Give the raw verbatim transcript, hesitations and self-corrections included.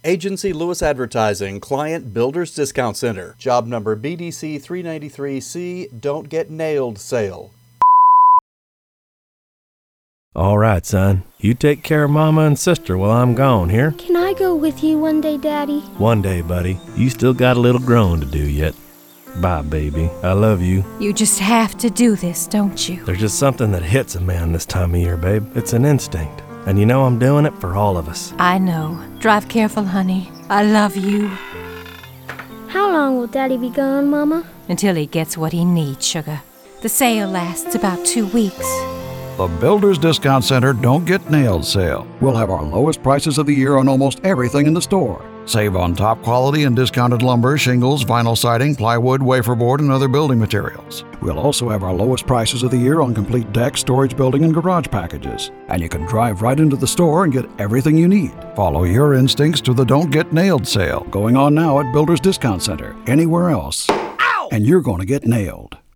Agency Lewis Advertising, Client Builders Discount Center. Job number B D C three ninety-three C, Don't Get Nailed Sale. All right, son. You take care of Mama and Sister while I'm gone, here? Can I go with you one day, Daddy? One day, buddy. You still got a little growing to do yet. Bye, baby. I love you. You just have to do this, don't you? There's just something that hits a man this time of year, babe. It's an instinct. And you know I'm doing it for all of us. I know. Drive careful, honey. I love you. How long will Daddy be gone, Mama? Until he gets what he needs, sugar. The sale lasts about two weeks. The Builders Discount Center Don't Get Nailed sale. We'll have our lowest prices of the year on almost everything in the store. Save on top quality and discounted lumber, shingles, vinyl siding, plywood, wafer board, and other building materials. We'll also have our lowest prices of the year on complete deck, storage building, and garage packages. And you can drive right into the store and get everything you need. Follow your instincts to the Don't Get Nailed sale, going on now at Builders Discount Center. Anywhere else, Ow! And you're going to get nailed.